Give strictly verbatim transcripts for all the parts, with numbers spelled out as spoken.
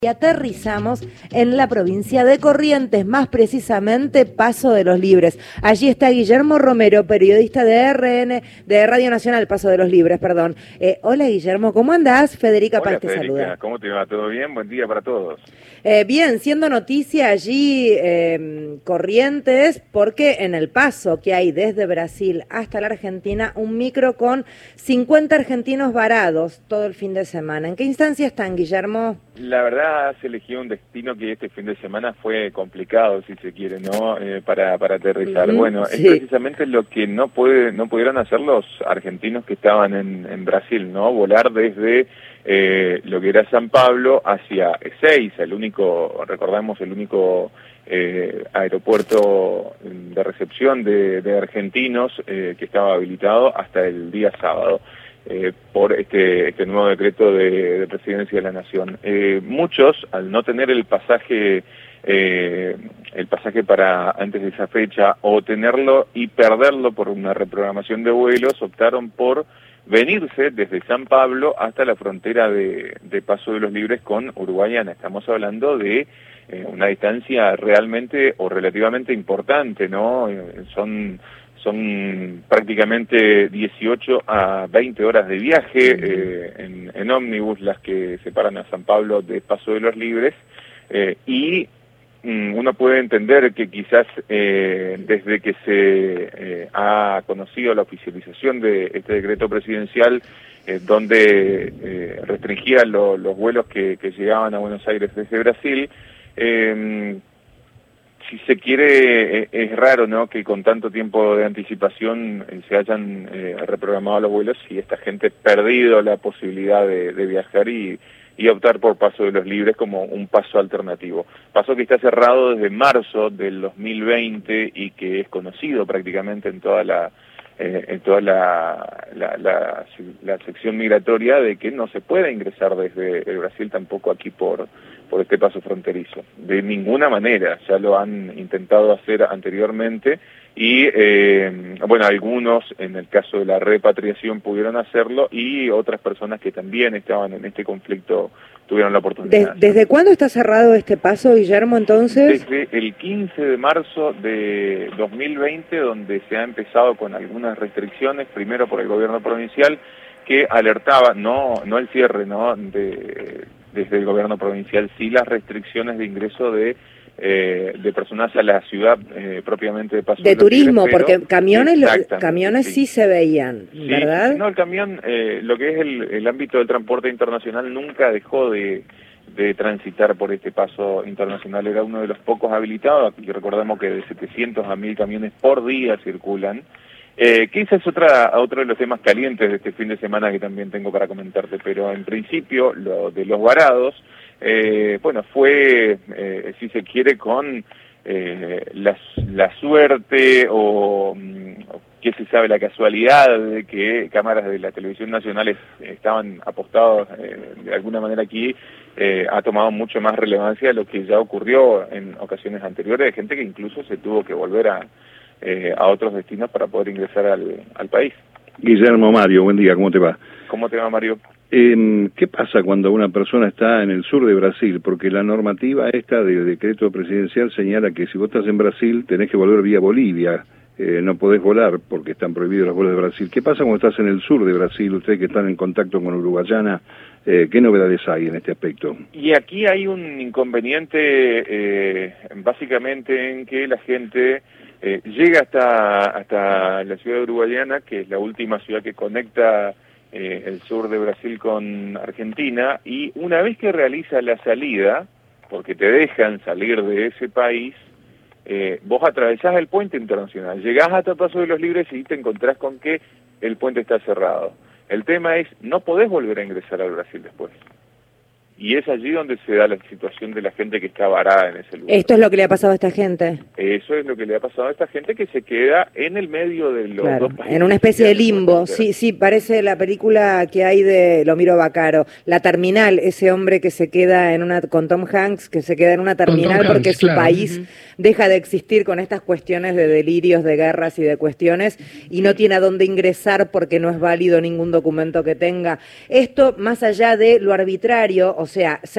Y aterrizamos en la provincia de Corrientes, más precisamente Paso de los Libres. Allí está Guillermo Romero, periodista de R N, de Radio Nacional, Paso de los Libres, perdón. Eh, hola Guillermo, ¿cómo andás? Federica Hola, Paz te Federica, saluda. ¿cómo te va? ¿Todo bien? Buen día para todos. Eh, bien, siendo noticia allí eh, Corrientes, porque en el paso que hay desde Brasil hasta la Argentina, un micro con cincuenta argentinos varados todo el fin de semana. ¿En qué instancia están, Guillermo? La verdad, has elegido un destino que este fin de semana fue complicado, si se quiere, ¿no? Eh, para, para aterrizar. Uh-huh, bueno, sí. Es precisamente lo que no puede, no pudieron hacer los argentinos que estaban en, en Brasil, ¿no? Volar desde eh, lo que era San Pablo hacia Ezeiza, el único, recordamos, el único eh, aeropuerto de recepción de, de argentinos eh, que estaba habilitado hasta el día sábado. Eh, por este, este nuevo decreto de, de Presidencia de la Nación. Eh, muchos, al no tener el pasaje eh, el pasaje para antes de esa fecha, o tenerlo y perderlo por una reprogramación de vuelos, optaron por venirse desde San Pablo hasta la frontera de, de Paso de los Libres con Uruguayana. Estamos hablando de eh, una distancia realmente o relativamente importante, ¿no? Eh, son... Son prácticamente dieciocho a veinte horas de viaje eh, en, en ómnibus las que separan a San Pablo de Paso de los Libres eh, y mm, uno puede entender que quizás eh, desde que se eh, ha conocido la oficialización de este decreto presidencial eh, donde eh, restringía lo, los vuelos que, que llegaban a Buenos Aires desde Brasil, eh, si se quiere, es raro, ¿no?, que con tanto tiempo de anticipación eh, se hayan eh, reprogramado los vuelos y esta gente perdido la posibilidad de, de viajar y, y optar por Paso de los Libres como un paso alternativo. Paso que está cerrado desde marzo del dos mil veinte y que es conocido prácticamente en toda la eh, en toda la, la, la, la sección migratoria de que no se puede ingresar desde el Brasil tampoco aquí por por este paso fronterizo. De ninguna manera, ya lo han intentado hacer anteriormente y, eh, bueno, algunos, en el caso de la repatriación, pudieron hacerlo y otras personas que también estaban en este conflicto tuvieron la oportunidad. ¿Desde, ¿desde cuándo está cerrado este paso, Guillermo, entonces? Desde el quince de marzo de dos mil veinte, donde se ha empezado con algunas restricciones, primero por el gobierno provincial, que alertaba, no, no el cierre, ¿no?, de... desde el gobierno provincial, sí las restricciones de ingreso de eh, de personas a la ciudad eh, propiamente de Paso de, de turismo, Libres, porque camiones camiones sí, sí se veían, sí, ¿verdad? Sí, no, el camión, eh, lo que es el, el ámbito del transporte internacional nunca dejó de, de transitar por este paso internacional, era uno de los pocos habilitados, y recordemos que de setecientos a mil camiones por día circulan. Eh, que ese es otra, otro de los temas calientes de este fin de semana que también tengo para comentarte, pero en principio lo de los varados, eh, bueno, fue, eh, si se quiere, con eh, la, la suerte o, o qué se sabe, la casualidad de que cámaras de la televisión nacional estaban apostados eh, de alguna manera aquí, eh, ha tomado mucho más relevancia de lo que ya ocurrió en ocasiones anteriores, de gente que incluso se tuvo que volver a Eh, a otros destinos para poder ingresar al, al país. Guillermo, Mario, buen día, ¿cómo te va? ¿Cómo te va, Mario? Eh, ¿Qué pasa cuando una persona está en el sur de Brasil? Porque la normativa esta del decreto presidencial señala que si vos estás en Brasil tenés que volver vía Bolivia, eh, no podés volar porque están prohibidos los vuelos de Brasil. ¿Qué pasa cuando estás en el sur de Brasil, ustedes que están en contacto con Uruguayana? Eh, ¿Qué novedades hay en este aspecto? Y aquí hay un inconveniente eh, básicamente en que la gente Eh, llega hasta hasta la ciudad de Uruguayana, que es la última ciudad que conecta eh, el sur de Brasil con Argentina, y una vez que realiza la salida, porque te dejan salir de ese país, eh, vos atravesás el puente internacional, llegás hasta Paso de los Libres y te encontrás con que el puente está cerrado. El tema es, no podés volver a ingresar al Brasil después. Y es allí donde se da la situación de la gente que está varada en ese lugar. Esto es lo que le ha pasado a esta gente. Eso es lo que le ha pasado a esta gente que se queda en el medio de los claro, dos países. En una especie de limbo. Sí, sí, parece la película que hay de Lomiro Bacaro. La Terminal, ese hombre que se queda en una, con Tom Hanks, que se queda en una terminal porque Hanks, su claro. país uh-huh. deja de existir con estas cuestiones de delirios, de guerras y de cuestiones, y no tiene a dónde ingresar porque no es válido ningún documento que tenga. Esto, más allá de lo arbitrario, o sea, se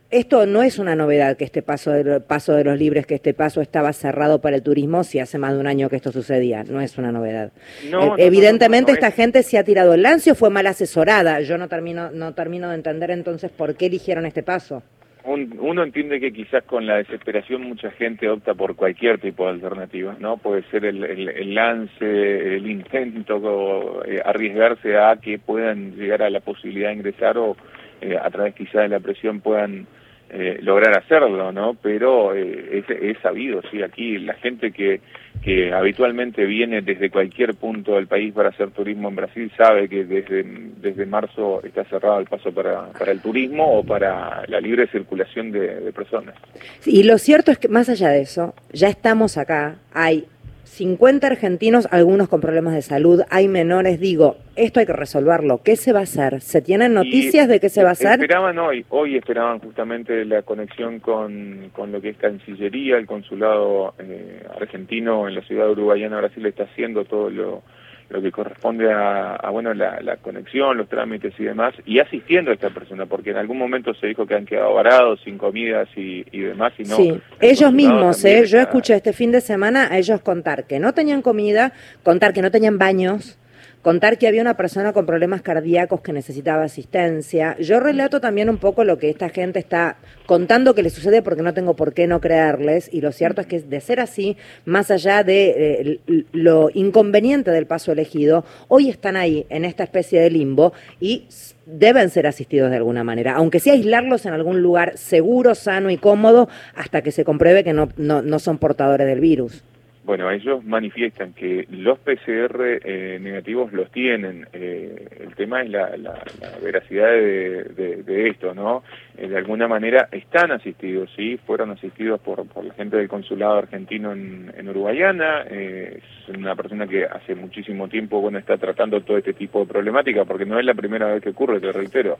esto no es una novedad, que este paso de, paso de los libres, que este paso estaba cerrado para el turismo, si hace más de un año que esto sucedía, no es una novedad. No, eh, no, evidentemente no, no, no, esta es... gente se ha tirado el lance o fue mal asesorada. Yo no termino, no termino de entender entonces por qué eligieron este paso. Un, uno entiende que quizás con la desesperación mucha gente opta por cualquier tipo de alternativa, ¿no? Puede ser el, el, el lance, el intento, eh, arriesgarse a que puedan llegar a la posibilidad de ingresar o eh, a través quizás de la presión puedan eh, lograr hacerlo, ¿no? Pero eh, es, es sabido, sí, aquí la gente que, que habitualmente viene desde cualquier punto del país para hacer turismo en Brasil sabe que desde, desde marzo está cerrado el paso para, para el turismo o para la libre circulación de, de personas. Y lo cierto es que más allá de eso, ya estamos acá, hay cincuenta argentinos, algunos con problemas de salud, hay menores, digo, esto hay que resolverlo. ¿Qué se va a hacer? ¿Se tienen noticias y de qué se va a hacer? Esperaban hoy, hoy esperaban justamente la conexión con, con lo que es Cancillería, el consulado eh, argentino en la ciudad de Uruguayana, Brasil, está haciendo todo lo, lo que corresponde a, a bueno, la, la conexión, los trámites y demás, y asistiendo a esta persona, porque en algún momento se dijo que han quedado varados, sin comidas y, y demás, y no. Sí, ellos mismos, eh, yo escuché este fin de semana a ellos contar que no tenían comida, contar que no tenían baños, contar que había una persona con problemas cardíacos que necesitaba asistencia. Yo relato también un poco lo que esta gente está contando que le sucede porque no tengo por qué no creerles, y lo cierto es que de ser así, más allá de eh, lo inconveniente del paso elegido, hoy están ahí en esta especie de limbo y deben ser asistidos de alguna manera, aunque sea aislarlos en algún lugar seguro, sano y cómodo hasta que se compruebe que no, no, no son portadores del virus. Bueno, ellos manifiestan que los P C R eh, negativos los tienen. Eh, el tema es la, la, la veracidad de, de, de esto, ¿no? Eh, de alguna manera están asistidos, ¿sí? Fueron asistidos por, por la gente del consulado argentino en, en Uruguayana. Eh, es una persona que hace muchísimo tiempo, bueno, está tratando todo este tipo de problemática, porque no es la primera vez que ocurre, te reitero.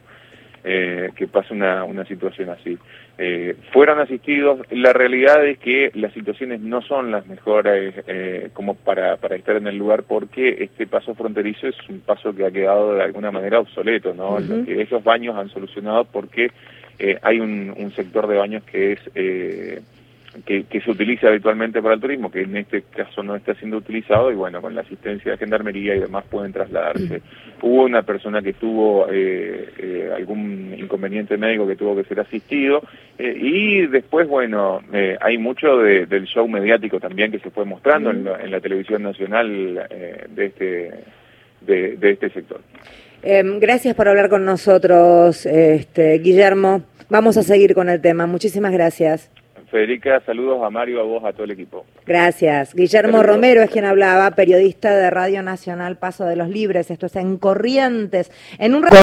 Eh, que pasa una, una situación así. Eh, fueron asistidos, la realidad es que las situaciones no son las mejores eh, como para, para estar en el lugar, porque este paso fronterizo es un paso que ha quedado de alguna manera obsoleto, ¿no? Uh-huh. Lo que esos baños han solucionado porque eh, hay un, un sector de baños que es... Eh, Que, que se utiliza habitualmente para el turismo, que en este caso no está siendo utilizado, y bueno, con la asistencia de Gendarmería y demás pueden trasladarse. Hubo una persona que tuvo eh, eh, algún inconveniente médico que tuvo que ser asistido, eh, y después, bueno, eh, hay mucho de, del show mediático también que se fue mostrando en la, en la televisión nacional eh, de, este, de, de este sector. Eh, gracias por hablar con nosotros, este, Guillermo. Vamos a seguir con el tema. Muchísimas gracias. Federica, saludos a Mario, a vos, a todo el equipo. Gracias. Guillermo Saludos. Romero es quien hablaba, periodista de Radio Nacional Paso de los Libres. Esto es en Corrientes. En un